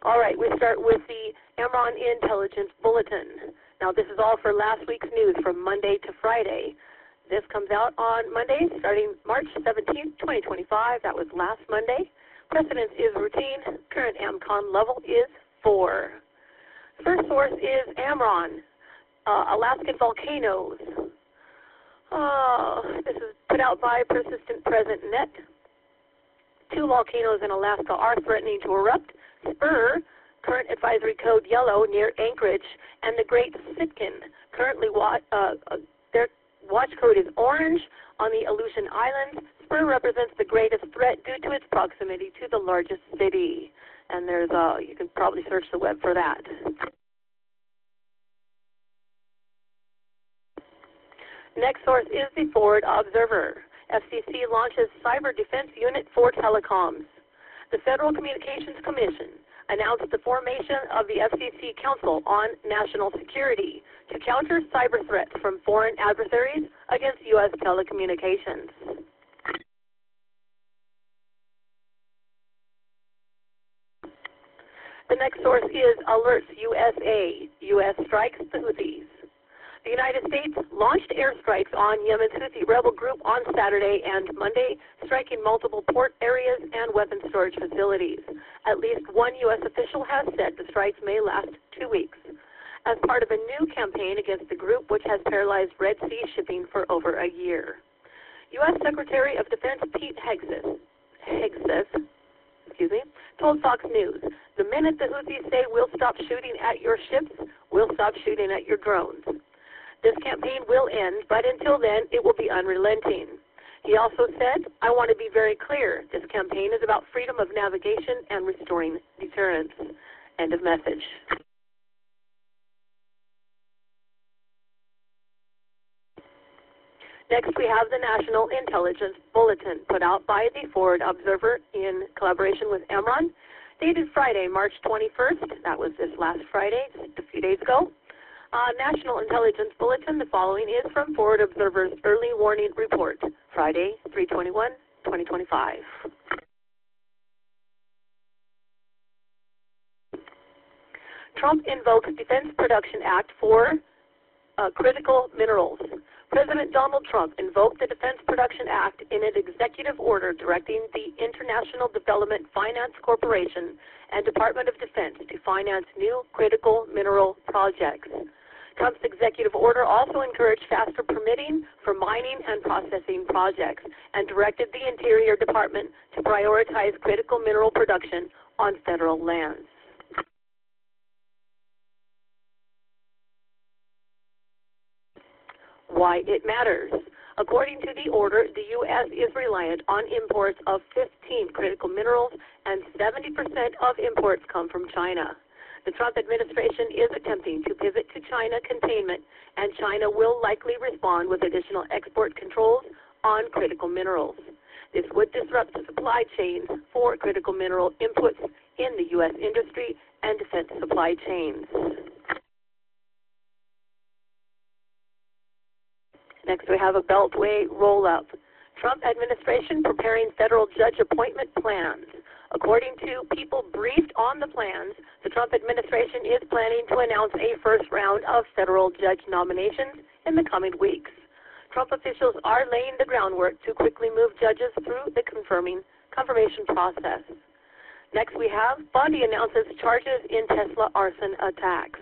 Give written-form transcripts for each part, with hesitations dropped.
All right, we start with the Amron Intelligence Bulletin. Now, this is all for last week's news from Monday to Friday. This comes out on Monday, starting March 17th, 2025. That was last Monday. Precedence is routine. Current AMCON level is 4. First source is Amron, Alaskan volcanoes. This is put out by Persistent Present Net. 2 volcanoes in Alaska are threatening to erupt. Spur, current advisory code yellow near Anchorage, and the Great Sitkin. Currently, their watch code is orange on the Aleutian Islands. Spur represents the greatest threat due to its proximity to the largest city. And there's you can probably search the web for that. Next source is the Forward Observer. FCC launches Cyber Defense Unit for Telecoms. The Federal Communications Commission announced the formation of the FCC Council on National Security to counter cyber threats from foreign adversaries against U.S. telecommunications. The next source is Alerts USA. U.S. strikes the Houthis. The United States launched airstrikes on Yemen's Houthi rebel group on Saturday and Monday, striking multiple port areas and weapons storage facilities. At least one U.S. official has said the strikes may last 2 weeks, as part of a new campaign against the group, which has paralyzed Red Sea shipping for over a year. U.S. Secretary of Defense Pete Hegseth told Fox News, "The minute the Houthis say we'll stop shooting at your ships, we'll stop shooting at your drones. This campaign will end, but until then, it will be unrelenting." He also said, "I want to be very clear. This campaign is about freedom of navigation and restoring deterrence." End of message. Next, we have the National Intelligence Bulletin, put out by the Forward Observer in collaboration with Amron, dated Friday, March 21st. That was this last Friday, just a few days ago. National Intelligence Bulletin, the following is from Forward Observer's Early Warning Report, Friday, 3/21/2025. Trump invokes Defense Production Act for critical minerals. President Donald Trump invoked the Defense Production Act in an executive order directing the International Development Finance Corporation and Department of Defense to finance new critical mineral projects. Trump's executive order also encouraged faster permitting for mining and processing projects and directed the Interior Department to prioritize critical mineral production on federal lands. Why it matters. According to the order, the U.S. is reliant on imports of 15 critical minerals, and 70% of imports come from China. The Trump administration is attempting to pivot to China containment, and China will likely respond with additional export controls on critical minerals. This would disrupt the supply chains for critical mineral inputs in the U.S. industry and defense supply chains. Next, we have a Beltway roll-up. Trump administration preparing federal judge appointment plans. According to people briefed on the plans, the Trump administration is planning to announce a first round of federal judge nominations in the coming weeks. Trump officials are laying the groundwork to quickly move judges through the confirmation process. Next, we have Bondi announces charges in Tesla arson attacks.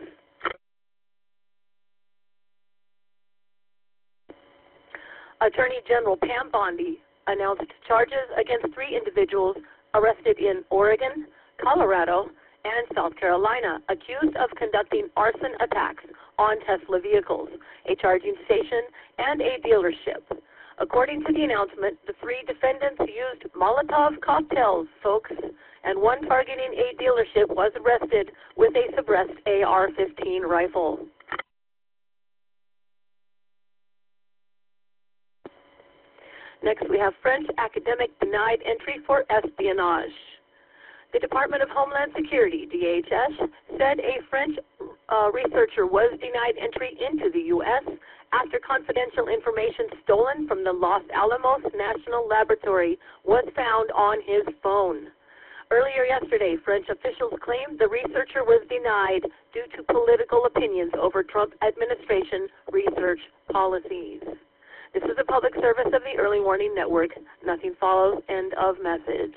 Attorney General Pam Bondi announced charges against 3 individuals arrested in Oregon, Colorado, and South Carolina, accused of conducting arson attacks on Tesla vehicles, a charging station, and a dealership. According to the announcement, the 3 defendants used Molotov cocktails, folks, and one targeting a dealership was arrested with a suppressed AR-15 rifle. Next, we have French academic denied entry for espionage. The Department of Homeland Security, DHS, said a French researcher was denied entry into the U.S. after confidential information stolen from the Los Alamos National Laboratory was found on his phone. Earlier yesterday, French officials claimed the researcher was denied due to political opinions over Trump administration research policies. This is a public service of the Early Warning Network. Nothing follows. End of message.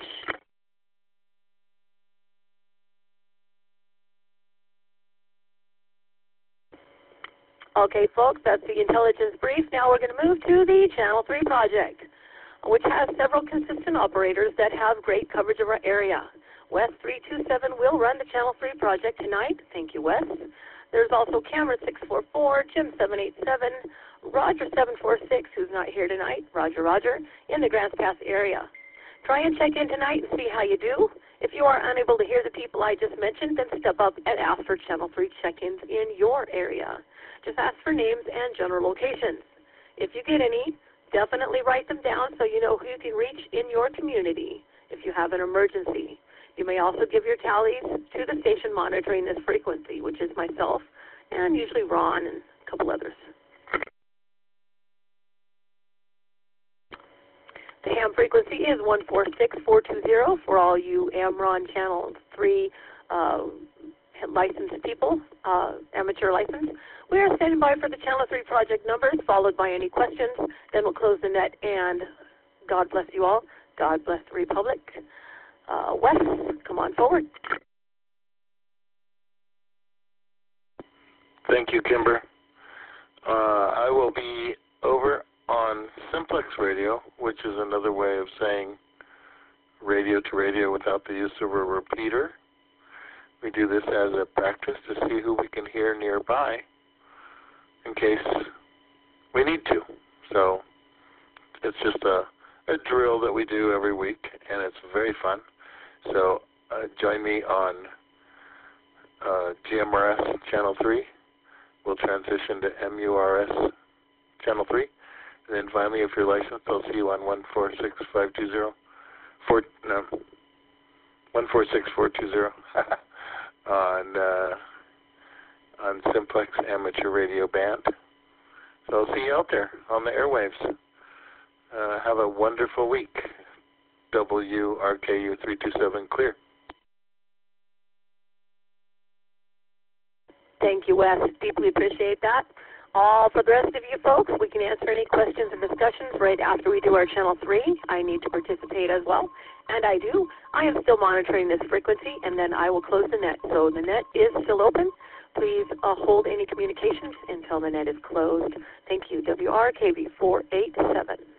Okay, folks, that's the intelligence brief. Now we're going to move to the Channel 3 project, which has several consistent operators that have great coverage of our area. Wes 327 will run the Channel 3 project tonight. Thank you, Wes. There's also Cameron 644, Jim 787, Roger 746, who's not here tonight, Roger, in the Grants Pass area. Try and check in tonight and see how you do. If you are unable to hear the people I just mentioned, then step up and ask for Channel 3 check-ins in your area. Just ask for names and general locations. If you get any, definitely write them down so you know who you can reach in your community if you have an emergency. You may also give your tallies to the station monitoring this frequency, which is myself and usually Ron and a couple others. The ham frequency is 146420 for all you AmRon Channel 3 licensed people, amateur license. We are standing by for the Channel 3 project numbers, followed by any questions. Then we'll close the net, and God bless you all. God bless the Republic. Wes, come on forward. Thank you, Kimber. I will be over on Simplex Radio, which is another way of saying radio to radio without the use of a repeater. We do this as a practice to see who we can hear nearby in case we need to. So it's just a drill that we do every week, and it's very fun. So join me on GMRS Channel 3. We'll transition to MURS Channel 3. And then finally, if you're licensed, I'll see you on 146520. 146420 on Simplex Amateur Radio Band. So I'll see you out there on the airwaves. Have a wonderful week. WRKU 327 clear. Thank you, Wes. Deeply appreciate that. For the rest of you folks, we can answer any questions and discussions right after we do our Channel 3. I need to participate as well, and I do. I am still monitoring this frequency, and then I will close the net. So the net is still open. Please hold any communications until the net is closed. Thank you. WRKV 487.